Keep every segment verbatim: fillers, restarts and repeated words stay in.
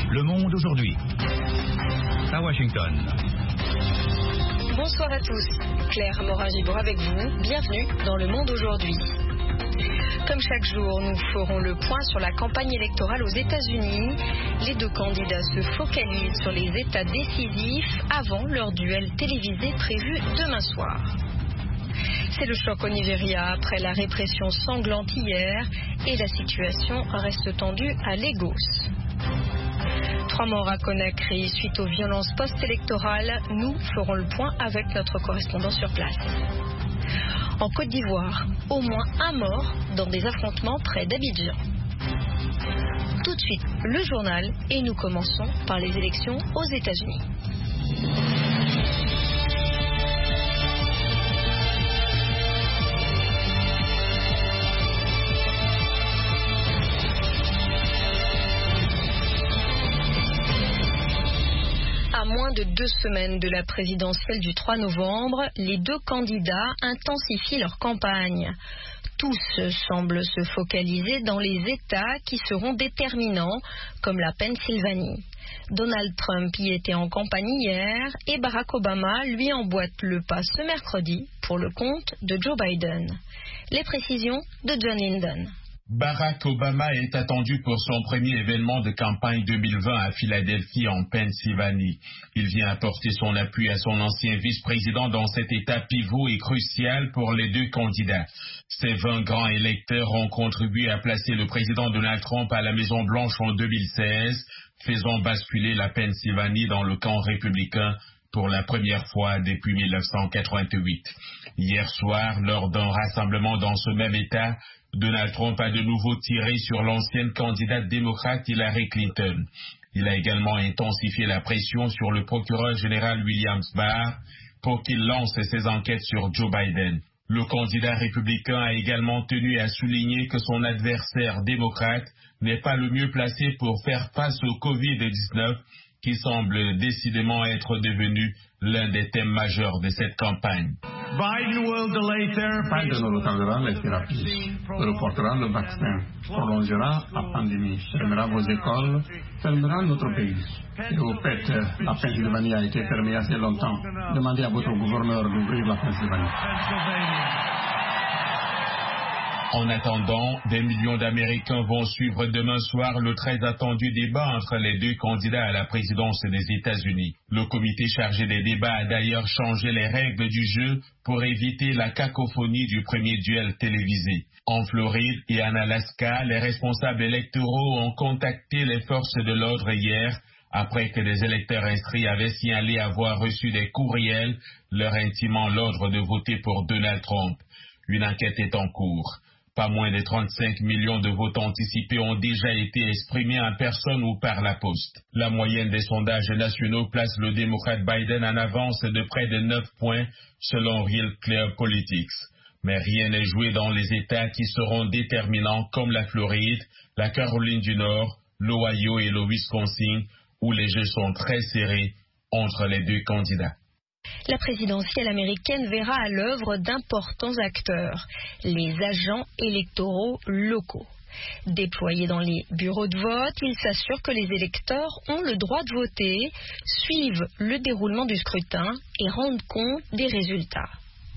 Le Monde aujourd'hui. À Washington. Bonsoir à tous. Claire Morin-Gibaud avec vous. Bienvenue dans Le Monde aujourd'hui. Comme chaque jour, nous ferons le point sur la campagne électorale aux États-Unis. Les deux candidats se focalisent sur les États décisifs avant leur duel télévisé prévu demain soir. C'est le choc au Nigeria après la répression sanglante hier et la situation reste tendue à Lagos. Trois morts à Conakry suite aux violences post-électorales. Nous ferons le point avec notre correspondant sur place. En Côte d'Ivoire, au moins un mort dans des affrontements près d'Abidjan. Tout de suite, le journal et nous commençons par les élections aux États-Unis. À moins de deux semaines de la présidentielle du trois novembre, les deux candidats intensifient leur campagne. Tous semblent se focaliser dans les États qui seront déterminants, comme la Pennsylvanie. Donald Trump y était en campagne hier et Barack Obama lui emboîte le pas ce mercredi pour le compte de Joe Biden. Les précisions de John Linden. Barack Obama est attendu pour son premier événement de campagne deux mille vingt à Philadelphie en Pennsylvanie. Il vient apporter son appui à son ancien vice-président dans cet état pivot et crucial pour les deux candidats. Ces vingt grands électeurs ont contribué à placer le président Donald Trump à la Maison-Blanche en deux mille seize, faisant basculer la Pennsylvanie dans le camp républicain pour la première fois depuis mille neuf cent quatre-vingt-huit. Hier soir, lors d'un rassemblement dans ce même état, Donald Trump a de nouveau tiré sur l'ancienne candidate démocrate Hillary Clinton. Il a également intensifié la pression sur le procureur général William Barr pour qu'il lance ses enquêtes sur Joe Biden. Le candidat républicain a également tenu à souligner que son adversaire démocrate n'est pas le mieux placé pour faire face au covid dix-neuf, qui semble décidément être devenu l'un des thèmes majeurs de cette campagne. Biden retarderà les thérapies, reportera le vaccin, prolongera la pandémie, fermera vos écoles, fermera notre pays. Et au fait, la Pennsylvanie a été fermée assez longtemps. Demandez à votre gouverneur d'ouvrir la Pennsylvanie. En attendant, des millions d'Américains vont suivre demain soir le très attendu débat entre les deux candidats à la présidence des États-Unis. Le comité chargé des débats a d'ailleurs changé les règles du jeu pour éviter la cacophonie du premier duel télévisé. En Floride et en Alaska, les responsables électoraux ont contacté les forces de l'ordre hier après que des électeurs inscrits avaient signalé avoir reçu des courriels leur intimant l'ordre de voter pour Donald Trump. Une enquête est en cours. Pas moins de trente-cinq millions de votes anticipés ont déjà été exprimés en personne ou par la poste. La moyenne des sondages nationaux place le démocrate Biden en avance de près de neuf points selon Real Clear Politics. Mais rien n'est joué dans les États qui seront déterminants comme la Floride, la Caroline du Nord, l'Ohio et le Wisconsin, où les jeux sont très serrés entre les deux candidats. La présidentielle américaine verra à l'œuvre d'importants acteurs, les agents électoraux locaux. Déployés dans les bureaux de vote, ils s'assurent que les électeurs ont le droit de voter, suivent le déroulement du scrutin et rendent compte des résultats.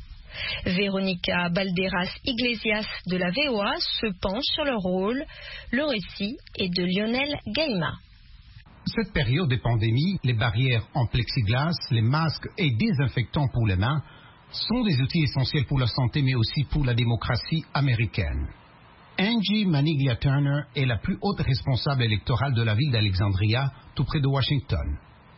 Véronica Balderas Iglesias de la V O A se penche sur leur rôle. Le récit est de Lionel Gaima. Cette période de pandémie, les barrières en plexiglas, les masques et désinfectants pour les mains sont des outils essentiels pour la santé mais aussi pour la démocratie américaine. Angie Maniglia-Turner est la plus haute responsable électorale de la ville d'Alexandria, tout près de Washington.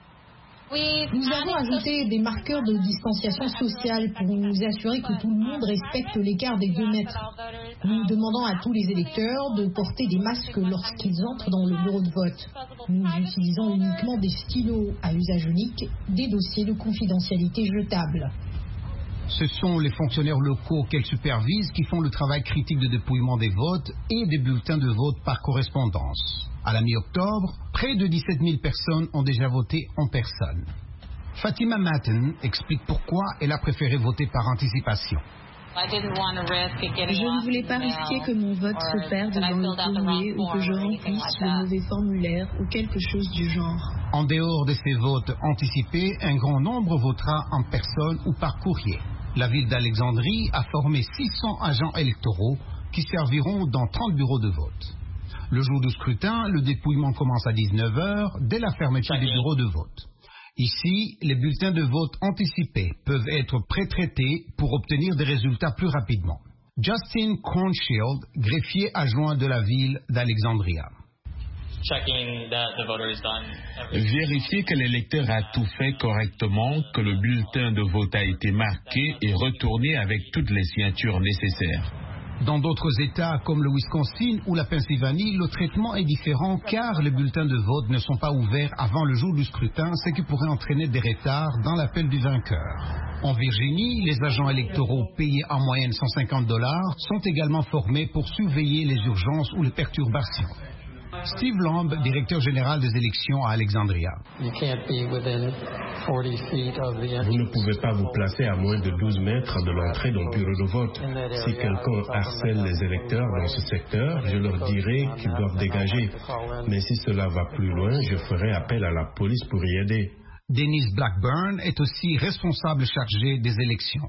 Nous avons ajouté des marqueurs de distanciation sociale pour nous assurer que tout le monde respecte l'écart des deux mètres. Nous demandons à tous les électeurs de porter des masques lorsqu'ils entrent dans le bureau de vote. Nous utilisons uniquement des stylos à usage unique, des dossiers de confidentialité jetables. Ce sont les fonctionnaires locaux qu'elle supervise qui font le travail critique de dépouillement des votes et des bulletins de vote par correspondance. À la mi-octobre, près de dix-sept mille personnes ont déjà voté en personne. Fatima Matten explique pourquoi elle a préféré voter par anticipation. Je ne voulais pas risquer que mon vote se perde dans le courrier ou que je remplisse le mauvais formulaire ou quelque chose du genre. En dehors de ces votes anticipés, un grand nombre votera en personne ou par courrier. La ville d'Alexandrie a formé six cents agents électoraux qui serviront dans trente bureaux de vote. Le jour du scrutin, le dépouillement commence à dix-neuf heures dès la fermeture des bureaux de vote. Ici, les bulletins de vote anticipés peuvent être pré-traités pour obtenir des résultats plus rapidement. Justin Cornshield, greffier adjoint de la ville d'Alexandria. Vérifier que l'électeur a tout fait correctement, que le bulletin de vote a été marqué et retourné avec toutes les signatures nécessaires. Dans d'autres États comme le Wisconsin ou la Pennsylvanie, le traitement est différent car les bulletins de vote ne sont pas ouverts avant le jour du scrutin, ce qui pourrait entraîner des retards dans l'appel du vainqueur. En Virginie, les agents électoraux payés en moyenne cent cinquante dollars sont également formés pour surveiller les urgences ou les perturbations. Steve Lamb, directeur général des élections à Alexandria. Vous ne pouvez pas vous placer à moins de douze mètres de l'entrée d'un bureau de vote. Si quelqu'un harcèle les électeurs dans ce secteur, je leur dirai qu'ils doivent dégager. Mais si cela va plus loin, je ferai appel à la police pour y aider. Denise Blackburn est aussi responsable chargée des élections.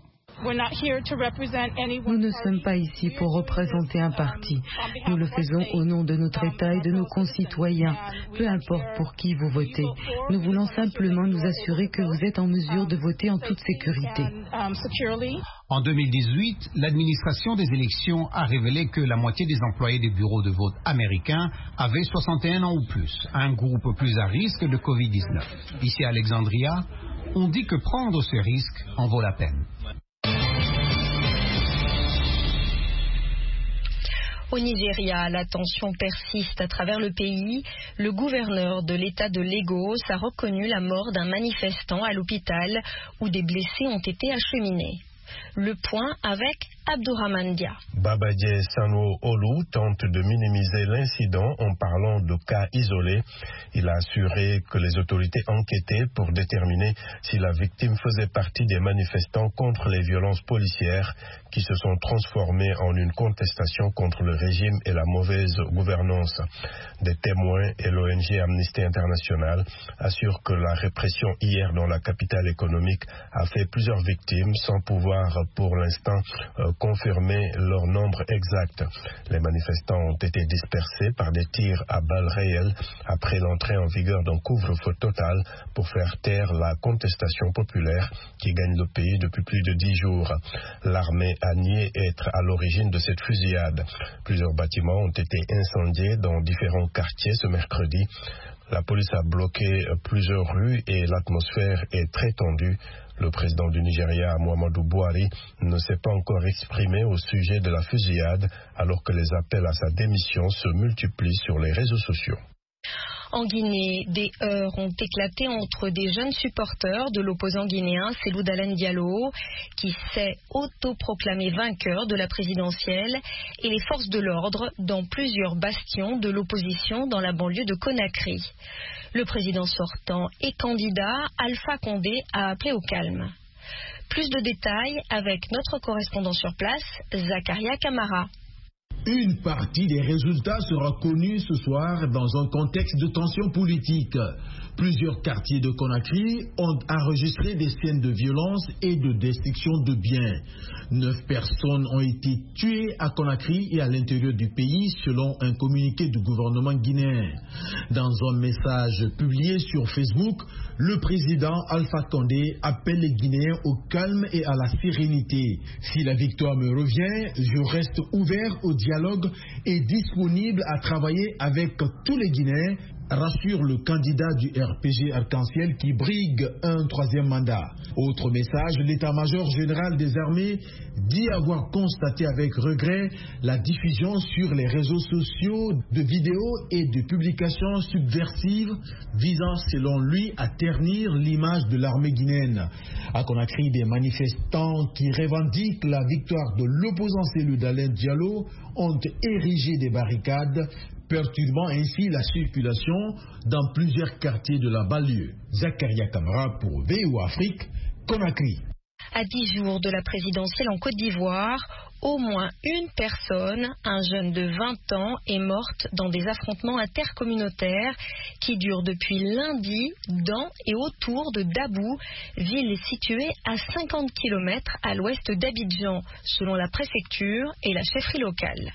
Nous ne sommes pas ici pour représenter un parti. Nous le faisons au nom de notre État et de nos concitoyens, peu importe pour qui vous votez. Nous voulons simplement nous assurer que vous êtes en mesure de voter en toute sécurité. En deux mille dix-huit, l'administration des élections a révélé que la moitié des employés des bureaux de vote américains avaient soixante et un ans ou plus, un groupe plus à risque de covid dix-neuf. Ici à Alexandria, on dit que prendre ce risque en vaut la peine. Au Nigeria, la tension persiste à travers le pays. Le gouverneur de l'État de Lagos a reconnu la mort d'un manifestant à l'hôpital où des blessés ont été acheminés. Le point avec Abdourahmane Dia. Babadie Sanwo-Olu tente de minimiser l'incident en parlant de cas isolés. Il a assuré que les autorités enquêtaient pour déterminer si la victime faisait partie des manifestants contre les violences policières qui se sont transformées en une contestation contre le régime et la mauvaise gouvernance. Des témoins et l'O N G Amnesty International assurent que la répression hier dans la capitale économique a fait plusieurs victimes sans pouvoir pour l'instant euh, confirmer leur nombre exact. Les manifestants ont été dispersés par des tirs à balles réelles après l'entrée en vigueur d'un couvre-feu total pour faire taire la contestation populaire qui gagne le pays depuis plus de dix jours. L'armée a nié être à l'origine de cette fusillade. Plusieurs bâtiments ont été incendiés dans différents quartiers ce mercredi. La police a bloqué plusieurs rues et l'atmosphère est très tendue. Le président du Nigeria, Muhammadu Buhari, ne s'est pas encore exprimé au sujet de la fusillade alors que les appels à sa démission se multiplient sur les réseaux sociaux. En Guinée, des heurts ont éclaté entre des jeunes supporters de l'opposant guinéen Cellou Dalein Diallo, qui s'est autoproclamé vainqueur de la présidentielle, et les forces de l'ordre dans plusieurs bastions de l'opposition dans la banlieue de Conakry. Le président sortant et candidat, Alpha Condé, a appelé au calme. Plus de détails avec notre correspondant sur place, Zakaria Kamara. Une partie des résultats sera connue ce soir dans un contexte de tension politique. Plusieurs quartiers de Conakry ont enregistré des scènes de violence et de destruction de biens. Neuf personnes ont été tuées à Conakry et à l'intérieur du pays selon un communiqué du gouvernement guinéen. Dans un message publié sur Facebook, le président Alpha Condé appelle les Guinéens au calme et à la sérénité. Si la victoire me revient, je reste ouvert au dialogue et disponible à travailler avec tous les Guinéens, rassure le candidat du R P G Arc-en-Ciel qui brigue un troisième mandat. Autre message, l'état-major général des armées dit avoir constaté avec regret la diffusion sur les réseaux sociaux de vidéos et de publications subversives visant selon lui à ternir l'image de l'armée guinéenne. À Conakry, des manifestants qui revendiquent la victoire de l'opposant Cellou Dalein Diallo ont érigé des barricades, perturbant ainsi la circulation dans plusieurs quartiers de la banlieue. Zakaria Kamara pour V O Afrique, Conakry. À dix jours de la présidentielle en Côte d'Ivoire, au moins une personne, un jeune de vingt ans, est morte dans des affrontements intercommunautaires qui durent depuis lundi dans et autour de Dabou, ville située à cinquante kilomètres à l'ouest d'Abidjan, selon la préfecture et la chefferie locale.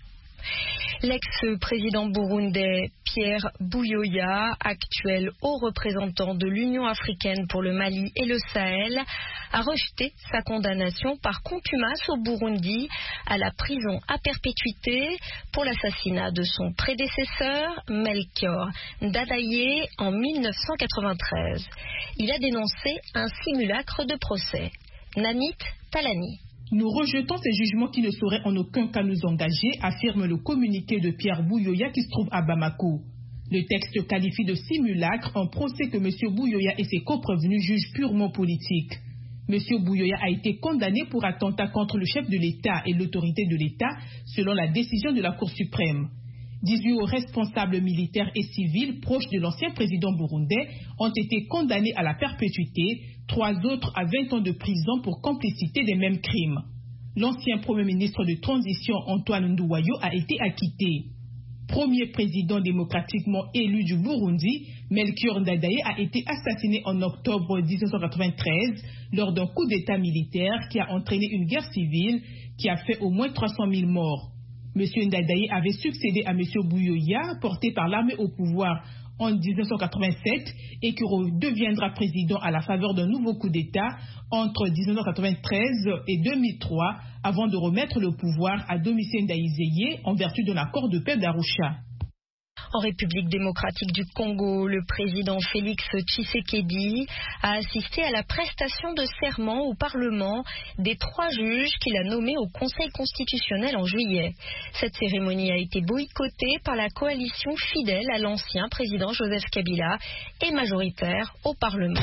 L'ex-président burundais Pierre Buyoya, actuel haut représentant de l'Union africaine pour le Mali et le Sahel, a rejeté sa condamnation par contumace au Burundi à la prison à perpétuité pour l'assassinat de son prédécesseur Melchior Ndadaye en mille neuf cent quatre-vingt-treize. Il a dénoncé un simulacre de procès. Nanit Talani. Nous rejetons ces jugements qui ne sauraient en aucun cas nous engager, affirme le communiqué de Pierre Buyoya qui se trouve à Bamako. Le texte qualifie de simulacre un procès que M. Buyoya et ses co-prévenus jugent purement politique. M. Buyoya a été condamné pour attentat contre le chef de l'État et l'autorité de l'État, selon la décision de la Cour suprême. dix-huit responsables militaires et civils proches de l'ancien président burundais ont été condamnés à la perpétuité, trois autres à vingt ans de prison pour complicité des mêmes crimes. L'ancien premier ministre de transition Antoine Nduwayo a été acquitté. Premier président démocratiquement élu du Burundi, Melchior Ndadaye a été assassiné en octobre mille neuf cent quatre-vingt-treize lors d'un coup d'état militaire qui a entraîné une guerre civile qui a fait au moins trois cent mille morts. M. Ndadaye avait succédé à M. Buyoya, porté par l'armée au pouvoir en mille neuf cent quatre-vingt-sept et qui redeviendra président à la faveur d'un nouveau coup d'État entre mille neuf cent quatre-vingt-treize et deux mille trois avant de remettre le pouvoir à Domitien Ndayizeye en vertu de l'accord de paix d'Arusha. En République démocratique du Congo, le président Félix Tshisekedi a assisté à la prestation de serment au Parlement des trois juges qu'il a nommés au Conseil constitutionnel en juillet. Cette cérémonie a été boycottée par la coalition fidèle à l'ancien président Joseph Kabila et majoritaire au Parlement.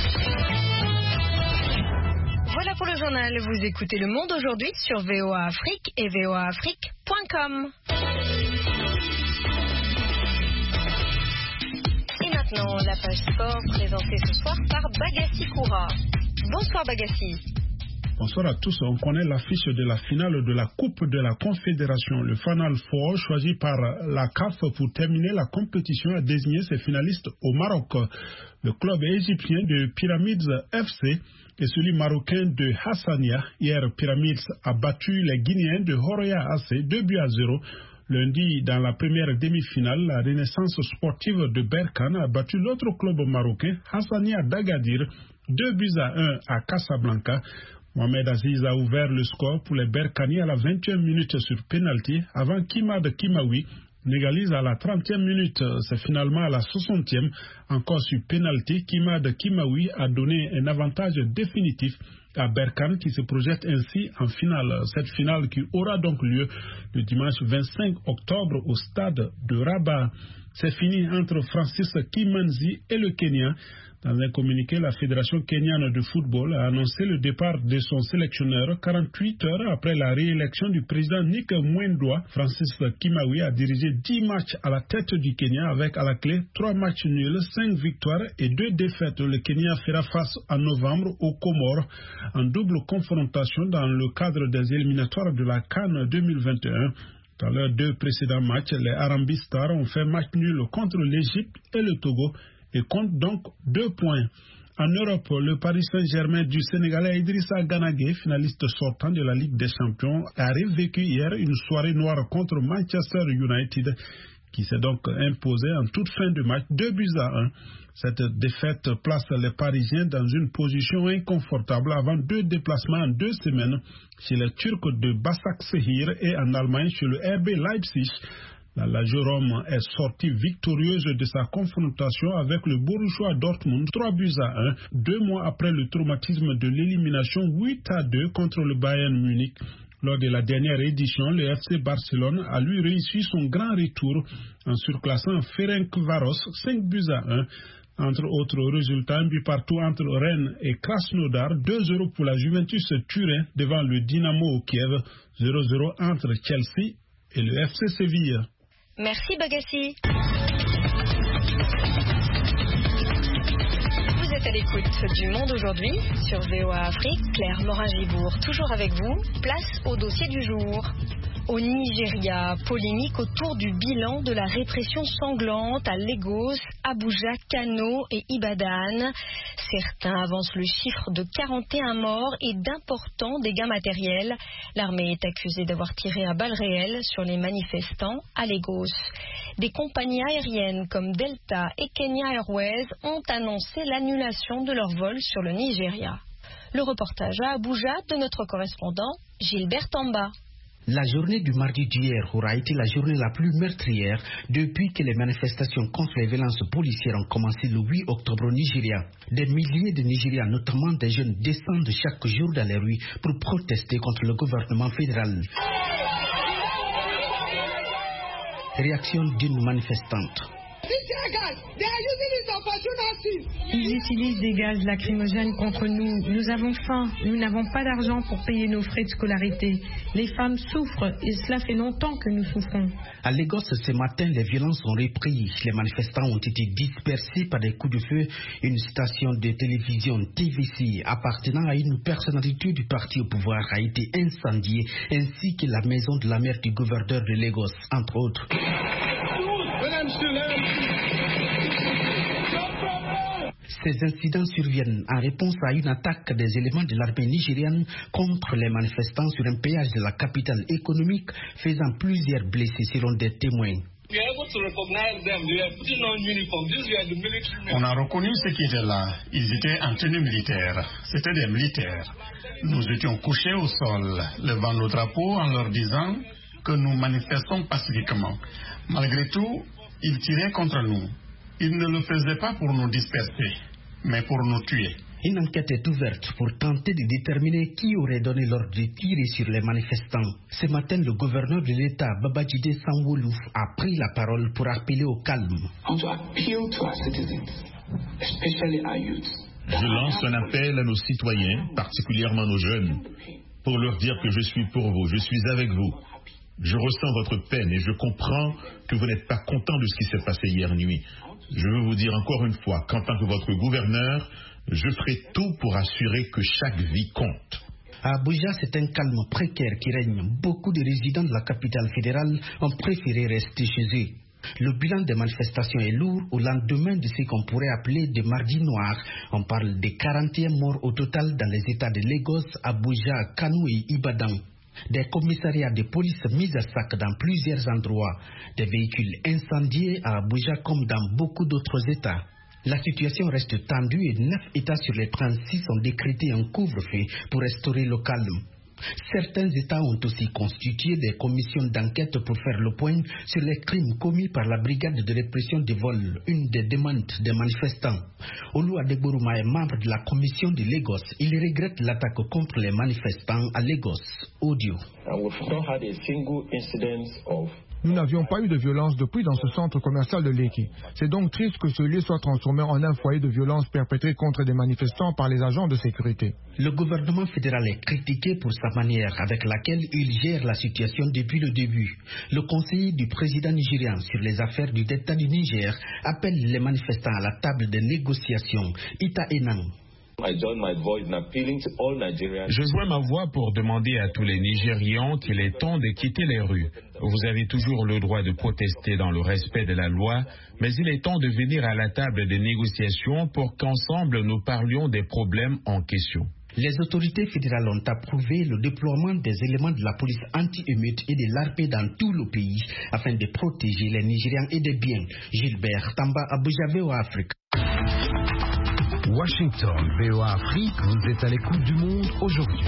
Voilà pour le journal. Vous écoutez Le Monde aujourd'hui sur V O A Afrique et V O A Afrique point com. Maintenant, la page sport présentée ce soir par Bagassi Koura. Bonsoir Bagassi. Bonsoir à tous. On connaît l'affiche de la finale de la Coupe de la Confédération. Le Final Four, choisi par la C A F pour terminer la compétition, a désigné ses finalistes au Maroc. Le club égyptien de Pyramids F C et celui marocain de Hassania. Hier, Pyramids a battu les Guinéens de Horoya A C deux buts à zéro. Lundi, dans la première demi-finale, la Renaissance sportive de Berkane a battu l'autre club marocain, Hassania d'Agadir, deux buts à un à Casablanca. Mohamed Aziz a ouvert le score pour les Berkani à la vingtième minute sur pénalty, avant Kimad Kimawi n'égalise à la trentième minute. C'est finalement à la soixantième, encore sur pénalty, Kimad Kimawi a donné un avantage définitif à Berkane qui se projette ainsi en finale. Cette finale qui aura donc lieu le dimanche vingt-cinq octobre au stade de Rabat. C'est fini entre Francis Kimanzi et le Kenya. Dans un communiqué, la Fédération kenyane de football a annoncé le départ de son sélectionneur quarante-huit heures après la réélection du président Nick Mwendwa. Francis Kimawi a dirigé dix matchs à la tête du Kenya avec à la clé trois matchs nuls, cinq victoires et deux défaites. Le Kenya fera face en novembre aux Comores en double confrontation dans le cadre des éliminatoires de la CAN deux mille vingt et un. Dans leurs deux précédents matchs, les Harambee Stars ont fait match nul contre l'Égypte et le Togo et compte donc deux points. En Europe, le Paris Saint-Germain du Sénégalais Idrissa Gana Gueye, finaliste sortant de la Ligue des Champions, a revécu hier une soirée noire contre Manchester United, qui s'est donc imposé en toute fin de match deux buts à un. Cette défaite place les Parisiens dans une position inconfortable avant deux déplacements en deux semaines chez les Turcs de Başakşehir et en Allemagne chez le R B Leipzig. La Lazio Rome est sortie victorieuse de sa confrontation avec le Borussia Dortmund, trois buts à un, deux mois après le traumatisme de l'élimination huit à deux contre le Bayern Munich. Lors de la dernière édition, le F C Barcelone a lui réussi son grand retour en surclassant Ferencváros cinq buts à un. Entre autres résultats, un but partout entre Rennes et Krasnodar, deux zéro pour la Juventus Turin devant le Dynamo Kiev, zéro zéro entre Chelsea et le F C Séville. Merci Bagassi. Vous êtes à l'écoute l'écoute du Monde aujourd'hui sur V O A Afrique. Claire Morin-Gibourg, toujours avec vous. Place au dossier du jour. Au Nigeria, polémique autour du bilan de la répression sanglante à Lagos, Abuja, Kano et Ibadan. Certains avancent le chiffre de quarante et un morts et d'importants dégâts matériels. L'armée est accusée d'avoir tiré à balles réelles sur les manifestants à Lagos. Des compagnies aériennes comme Delta et Kenya Airways ont annoncé l'annulation de leurs vols sur le Nigeria. Le reportage à Abuja de notre correspondant Gilbert Tamba. La journée du mardi d'hier aura été la journée la plus meurtrière depuis que les manifestations contre les violences policières ont commencé le huit octobre au Nigeria. Des milliers de Nigériens, notamment des jeunes, descendent chaque jour dans les rues pour protester contre le gouvernement fédéral. Réaction d'une manifestante. Ils utilisent des gaz lacrymogènes contre nous. Nous avons faim. Nous n'avons pas d'argent pour payer nos frais de scolarité. Les femmes souffrent et cela fait longtemps que nous souffrons. À Lagos, ce matin, les violences ont repris. Les manifestants ont été dispersés par des coups de feu. Une station de télévision T V C appartenant à une personnalité du parti au pouvoir a été incendiée, ainsi que la maison de la mère du gouverneur de Lagos, entre autres. Ces incidents surviennent en réponse à une attaque des éléments de l'armée nigériane contre les manifestants sur un péage de la capitale économique, faisant plusieurs blessés selon des témoins. On a reconnu ceux qui étaient là. Ils étaient en tenue militaire. C'était des militaires. Nous étions couchés au sol, levant nos drapeaux en leur disant que nous manifestons pacifiquement. Malgré tout, ils tiraient contre nous. Ils ne le faisaient pas pour nous disperser, mais pour nous tuer. Une enquête est ouverte pour tenter de déterminer qui aurait donné l'ordre de tirer sur les manifestants. Ce matin, le gouverneur de l'État, Babajide Sanwo-Olu, a pris la parole pour appeler au calme. Je lance un appel à nos citoyens, particulièrement nos jeunes, pour leur dire que je suis pour vous, je suis avec vous. Je ressens votre peine et je comprends que vous n'êtes pas content de ce qui s'est passé hier nuit. Je veux vous dire encore une fois qu'en tant que votre gouverneur, je ferai tout pour assurer que chaque vie compte. À Abuja, c'est un calme précaire qui règne. Beaucoup de résidents de la capitale fédérale ont préféré rester chez eux. Le bilan des manifestations est lourd au lendemain de ce qu'on pourrait appeler des mardis noirs. On parle de quarante et un morts au total dans les états de Lagos, Abuja, Kano et Ibadan. Des commissariats de police mis à sac dans plusieurs endroits, des véhicules incendiés à Abuja comme dans beaucoup d'autres États. La situation reste tendue et neuf États sur les trente-six ont décrété un couvre-feu pour restaurer le calme. Certains États ont aussi constitué des commissions d'enquête pour faire le point sur les crimes commis par la brigade de répression des vols, une des demandes des manifestants. Olu Adegboruma est membre de la commission de Lagos. Il regrette l'attaque contre les manifestants à Lagos. Audio. Nous n'avions pas eu de violence depuis dans ce centre commercial de Lekki. C'est donc triste que ce lieu soit transformé en un foyer de violence perpétrée contre des manifestants par les agents de sécurité. Le gouvernement fédéral est critiqué pour sa manière avec laquelle il gère la situation depuis le début. Le conseiller du président nigérian sur les affaires du Delta du Niger appelle les manifestants à la table de négociation. Ita Enang. Je joins ma voix pour demander à tous les Nigérians qu'il est temps de quitter les rues. Vous avez toujours le droit de protester dans le respect de la loi, mais il est temps de venir à la table des négociations pour qu'ensemble nous parlions des problèmes en question. Les autorités fédérales ont approuvé le déploiement des éléments de la police anti-émeute et de l'A R P dans tout le pays afin de protéger les Nigérians et des biens. Gilbert Tamba, Abuja, V O A Afrique. Washington, V O A Afrique, vous êtes à l'écoute du Monde aujourd'hui.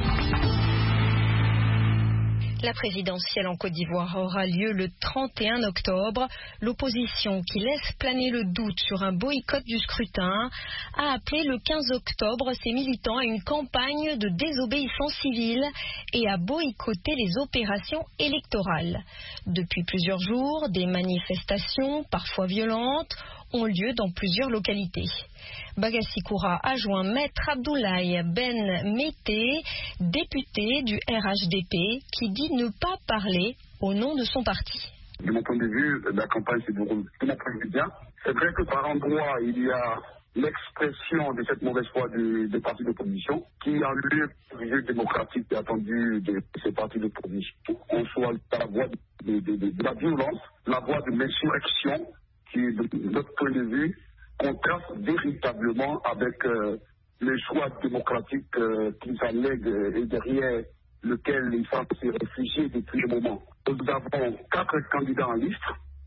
La présidentielle en Côte d'Ivoire aura lieu le trente et un octobre. L'opposition, qui laisse planer le doute sur un boycott du scrutin, a appelé le quinze octobre ses militants à une campagne de désobéissance civile et à boycotter les opérations électorales. Depuis plusieurs jours, des manifestations, parfois violentes, ont lieu dans plusieurs localités. Bagassi Koura a joint Maître Abdoulaye Ben Mété, député du R H D P, qui dit ne pas parler au nom de son parti. De mon point de vue, la campagne se déroule très très bien. C'est vrai que par endroits, il y a l'expression de cette mauvaise foi des, des partis d'opposition, qui en lieu du jeu démocratique et attendu de ces partis d'opposition, on soit la voie de, de, de, de la violence, la voie de l'insurrection, qui, de notre point de vue, contraste véritablement avec euh, le choix démocratique euh, qu'ils allèguent et derrière lequel ils sont se réfugier depuis le moment. Nous avons quatre candidats en liste.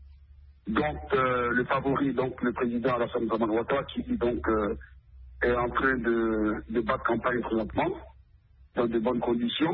Donc, euh, le favori, donc le président Alassane Dramane Ouattara, qui donc euh, est en train de, de battre campagne présentement dans de bonnes conditions.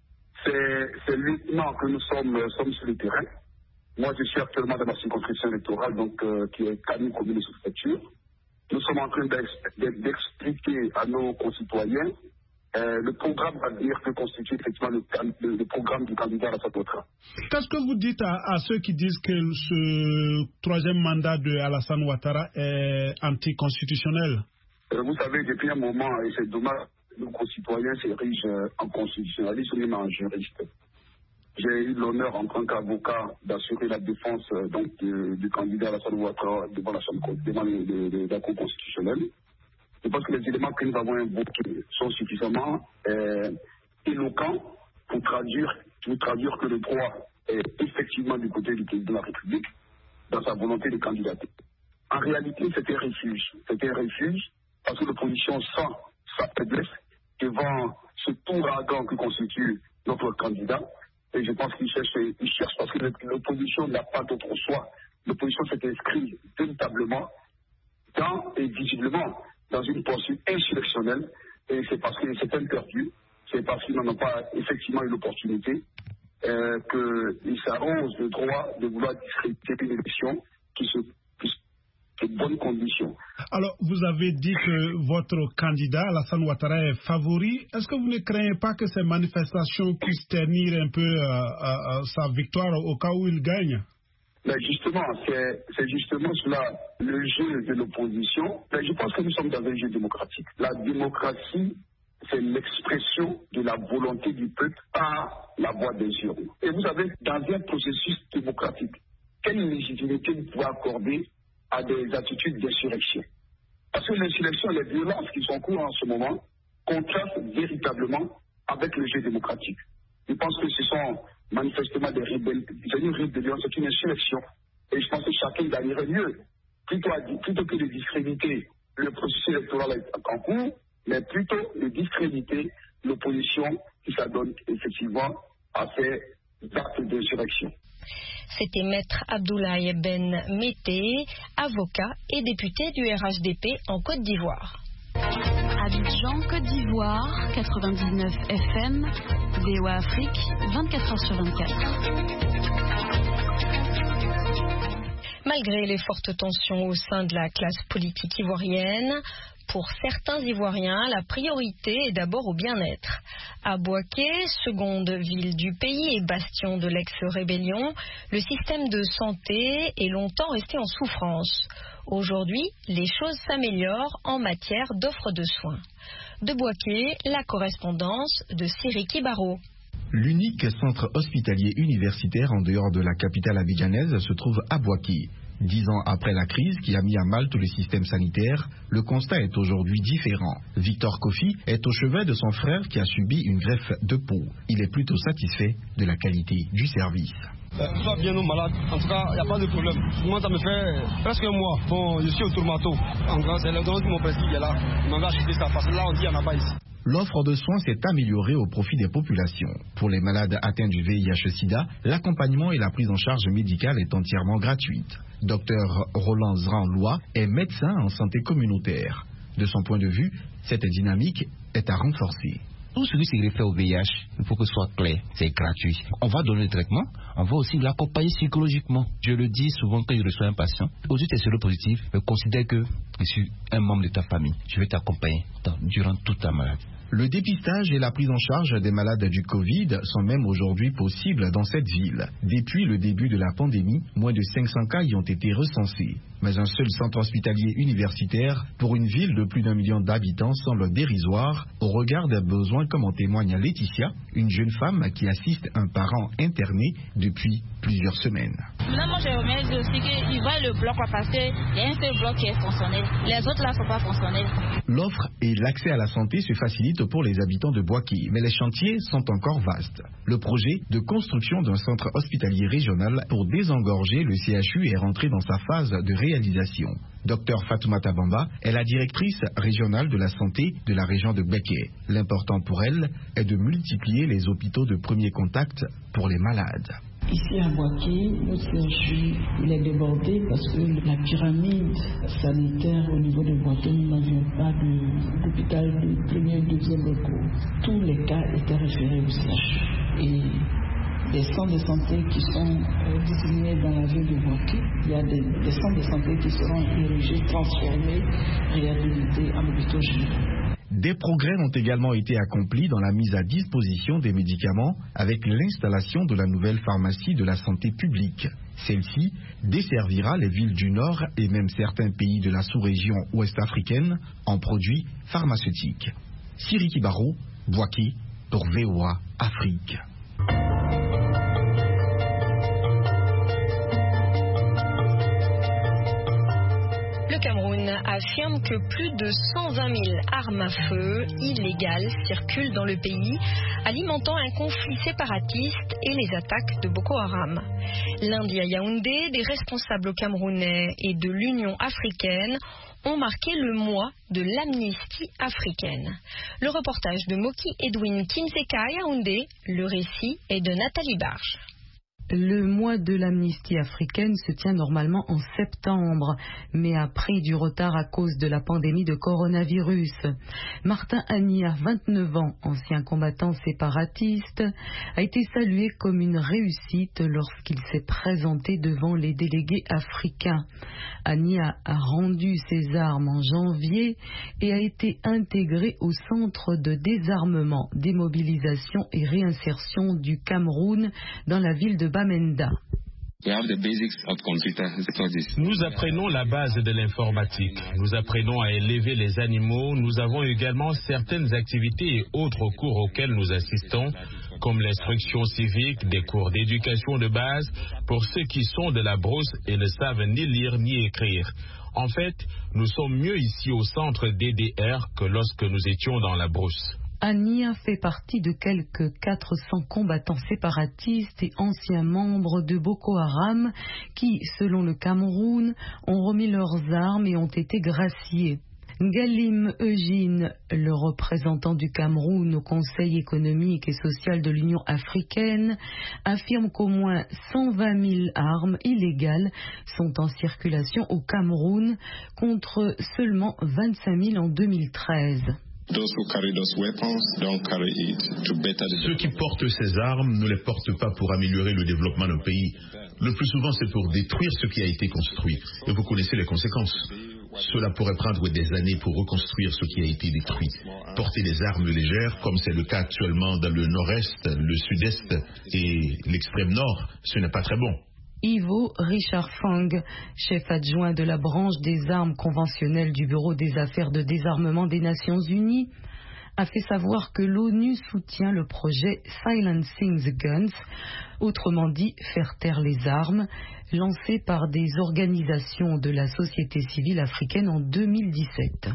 C'est maintenant que nous sommes, sommes sur le terrain. Moi, je suis actuellement dans ma circonscription électorale, donc euh, qui est Kani, commune de sous-préfecture. Nous sommes en train d'expliquer à nos concitoyens euh, le programme à dire que constitue effectivement le, le, le programme du candidat Alassane Ouattara. Qu'est-ce que vous dites à, à ceux qui disent que ce troisième mandat de Alassane Ouattara est anticonstitutionnel? euh, Vous savez, depuis un moment, et c'est dommage, nos concitoyens s'érigent en constitutionnalistes ou même en juristes. J'ai eu l'honneur en tant qu'avocat d'assurer la défense euh, donc, de, du candidat Alassane Ouattara devant la Chambre devant les, les, les, la Cour constitutionnelle. Je pense que les éléments que nous avons invoqués sont suffisamment euh, éloquents pour traduire, pour traduire que le droit est effectivement du côté du président de la République dans sa volonté de candidater. En réalité, c'était un refuge. C'était un refuge parce que l'opposition sent sa faiblesse devant ce tour-à-gant que constitue notre candidat. Et je pense qu'il cherche, il cherche parce que l'opposition n'a pas d'autre choix. L'opposition s'est inscrite véritablement dans et visiblement dans une poursuite insurrectionnelle. Et c'est parce que c'est interdit, c'est parce qu'ils n'en ont pas effectivement eu l'opportunité euh, qu'ils s'arrosent le droit de vouloir discréditer une élection qui se de bonnes conditions. Alors, vous avez dit que votre candidat, Alassane Ouattara, est favori. Est-ce que vous ne craignez pas que ces manifestations puissent ternir un peu euh, euh, sa victoire au cas où il gagne? Mais justement, c'est justement cela le jeu de l'opposition. Mais je pense que nous sommes dans un jeu démocratique. La démocratie, c'est l'expression de la volonté du peuple par la voie des urnes. Et vous savez, dans un processus démocratique, quelle légitimité vous pouvez accorder à des attitudes d'insurrection? Parce que l'insurrection, les violences qui sont en cours en ce moment, contrastent véritablement avec le jeu démocratique. Je pense que ce sont manifestement des rébellions, c'est une rébellion, c'est une insurrection. Et je pense que chacun gagnerait mieux, plutôt, à, plutôt que de discréditer le processus électoral en cours, mais plutôt de discréditer l'opposition qui s'adonne effectivement à ces actes d'insurrection. C'était Maître Abdoulaye Ben Mété, avocat et député du R H D P en Côte d'Ivoire. Abidjan, Côte d'Ivoire, quatre-vingt-dix-neuf F M, V O A Afrique, vingt-quatre heures sur vingt-quatre. Malgré les fortes tensions au sein de la classe politique ivoirienne, pour certains Ivoiriens, la priorité est d'abord au bien-être. À Bouaké, seconde ville du pays et bastion de l'ex-rébellion, le système de santé est longtemps resté en souffrance. Aujourd'hui, les choses s'améliorent en matière d'offre de soins. De Bouaké, la correspondance de Siriki Baro. L'unique centre hospitalier universitaire en dehors de la capitale abidjanaise se trouve à Bouaké. Dix ans après la crise qui a mis à mal tout le système sanitaire, le constat est aujourd'hui différent. Victor Kofi est au chevet de son frère qui a subi une greffe de peau. Il est plutôt satisfait de la qualité du service. Euh, soit bien ou malade, en tout cas, il n'y a pas de problème. Moi, ça me fait presque un mois. Bon, je suis au Tourmato. En grand, c'est le don de mon prestige qui est là. Il m'avait acheté ça parce que là, on dit qu'il n'y en a pas ici. L'offre de soins s'est améliorée au profit des populations. Pour les malades atteints du V I H-Sida, l'accompagnement et la prise en charge médicale est entièrement gratuite. Docteur Roland Zran-Lois est médecin en santé communautaire. De son point de vue, cette dynamique est à renforcer. Tout ce qui se réfère au V I H, il faut que ce soit clair, c'est gratuit. On va donner le traitement, on va aussi l'accompagner psychologiquement. Je le dis souvent quand je reçois un patient, aujourd'hui tu es séropositif, mais considère que je suis un membre de ta famille. Je vais t'accompagner durant toute ta maladie. Le dépistage et la prise en charge des malades du Covid sont même aujourd'hui possibles dans cette ville. Depuis le début de la pandémie, moins de cinq cents cas y ont été recensés. Mais un seul centre hospitalier universitaire pour une ville de plus d'un million d'habitants semble dérisoire au regard des besoins, comme en témoigne Laetitia, une jeune femme qui assiste un parent interné depuis plusieurs semaines. Maintenant, moi, je remercie aussi qu'ils voient le bloc parce qu'il y a un seul bloc qui est fonctionnel. Les autres là ne sont pas fonctionnels. L'offre et l'accès à la santé se facilitent pour les habitants de Bouaké, mais les chantiers sont encore vastes. Le projet de construction d'un centre hospitalier régional pour désengorger le C H U est rentré dans sa phase de réalisation. Docteur Fatoumata Bamba est la directrice régionale de la santé de la région de Béké. L'important pour elle est de multiplier les hôpitaux de premier contact pour les malades. Ici à Bouaké, notre C H U il est débordé parce que la pyramide sanitaire au niveau de Bouaké, nous n'avions pas d'hôpital de, de premier et deuxième recours. Tous les cas étaient référés au C H U. Et des centres de santé qui sont euh, désignés dans la ville de Bouaké, il y a des, des centres de santé qui seront érigés, transformés, réhabilités en hôpitaux généraux. Des progrès ont également été accomplis dans la mise à disposition des médicaments avec l'installation de la nouvelle pharmacie de la santé publique. Celle-ci desservira les villes du Nord et même certains pays de la sous-région ouest-africaine en produits pharmaceutiques. Siriki Baro, Bouaké, pour V O A Afrique. Le Cameroun affirme que plus de cent vingt mille armes à feu illégales circulent dans le pays, alimentant un conflit séparatiste et les attaques de Boko Haram. Lundi à Yaoundé, des responsables camerounais et de l'Union africaine ont marqué le mois de l'amnistie africaine. Le reportage de Moki Edwin Kinseka à Yaoundé, le récit est de Nathalie Barge. Le mois de l'amnistie africaine se tient normalement en septembre, mais a pris du retard à cause de la pandémie de coronavirus. Martin Ania, vingt-neuf ans, ancien combattant séparatiste, a été salué comme une réussite lorsqu'il s'est présenté devant les délégués africains. Ania a rendu ses armes en janvier et a été intégré au centre de désarmement, démobilisation et réinsertion du Cameroun dans la ville de Bamenda. Nous apprenons la base de l'informatique. Nous apprenons à élever les animaux. Nous avons également certaines activités et autres cours auxquels nous assistons, comme l'instruction civique, des cours d'éducation de base pour ceux qui sont de la brousse et ne savent ni lire ni écrire. En fait, nous sommes mieux ici au centre D D R que lorsque nous étions dans la brousse. Ania fait partie de quelques quatre cents combattants séparatistes et anciens membres de Boko Haram qui, selon le Cameroun, ont remis leurs armes et ont été graciés. Ngalim Eugene, le représentant du Cameroun au Conseil économique et social de l'Union africaine, affirme qu'au moins cent vingt mille armes illégales sont en circulation au Cameroun contre seulement vingt-cinq mille en deux mille treize. Ceux qui portent ces armes ne les portent pas pour améliorer le développement d'un pays. Le plus souvent, c'est pour détruire ce qui a été construit. Et vous connaissez les conséquences. Cela pourrait prendre des années pour reconstruire ce qui a été détruit. Porter des armes légères, comme c'est le cas actuellement dans le nord-est, le sud-est et l'extrême nord, ce n'est pas très bon. Ivo Richard Fang, chef adjoint de la branche des armes conventionnelles du Bureau des affaires de désarmement des Nations Unies, a fait savoir que l'ONU soutient le projet Silencing the Guns, autrement dit faire taire les armes, lancé par des organisations de la société civile africaine en deux mille dix-sept.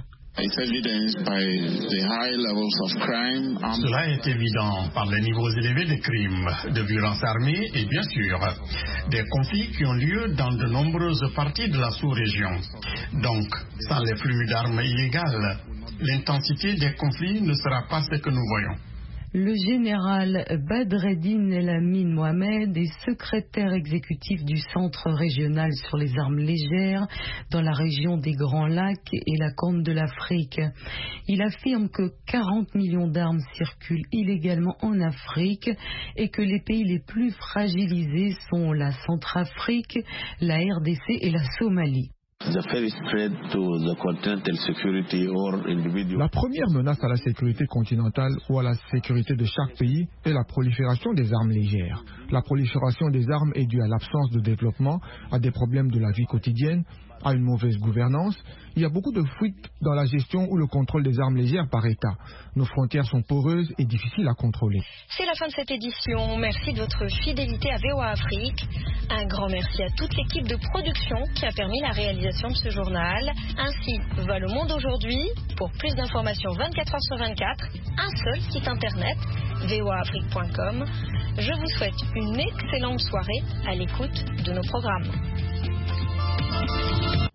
Cela est évident par les niveaux élevés de crimes, de violences armées et bien sûr des conflits qui ont lieu dans de nombreuses parties de la sous-région. Donc, sans les flux d'armes illégales, l'intensité des conflits ne sera pas ce que nous voyons. Le général Badreddine El-Amin Mohamed est secrétaire exécutif du Centre régional sur les armes légères dans la région des Grands Lacs et la Corne de l'Afrique. Il affirme que quarante millions d'armes circulent illégalement en Afrique et que les pays les plus fragilisés sont la Centrafrique, la R D C et la Somalie. La première menace à la sécurité continentale ou à la sécurité de chaque pays est la prolifération des armes légères. La prolifération des armes est due à l'absence de développement, à des problèmes de la vie quotidienne, à une mauvaise gouvernance. Il y a beaucoup de fuites dans la gestion ou le contrôle des armes légères par État. Nos frontières sont poreuses et difficiles à contrôler. C'est la fin de cette édition. Merci de votre fidélité à V O A Afrique. Un grand merci à toute l'équipe de production qui a permis la réalisation de ce journal. Ainsi va le monde aujourd'hui. Pour plus d'informations vingt-quatre heures sur vingt-quatre, un seul site internet, v o a afrique point com. Je vous souhaite une excellente soirée à l'écoute de nos programmes.